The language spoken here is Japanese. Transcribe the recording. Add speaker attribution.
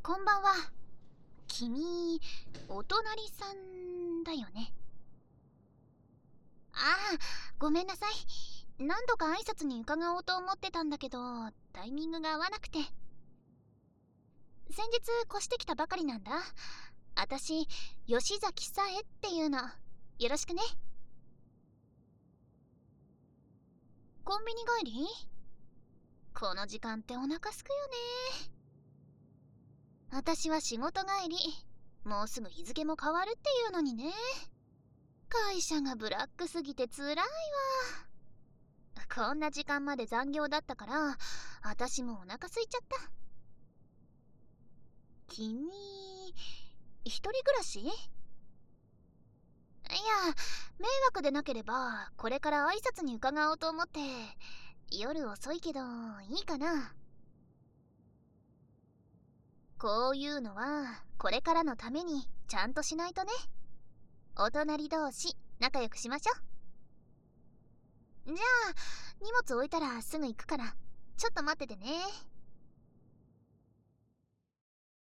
Speaker 1: こんばんは。君、お隣さんだよね。ああ、ごめんなさい。何度か挨拶に伺おうと思ってたんだけど、タイミングが合わなくて。先日越してきたばかりなんだ。あたし、吉崎さえっていうの。よろしくね。コンビニ帰り？この時間ってお腹すくよね。あたしは仕事帰り。もうすぐ日付も変わるっていうのにね。会社がブラックすぎて辛いわ。こんな時間まで残業だったから、あたしもお腹空いちゃった。君、一人暮らし？いや、迷惑でなければこれから挨拶に伺おうと思って。夜遅いけどいいかな？こういうのはこれからのためにちゃんとしないとね。お隣同士仲良くしましょう。じゃあ荷物置いたらすぐ行くから、ちょっと待っててね。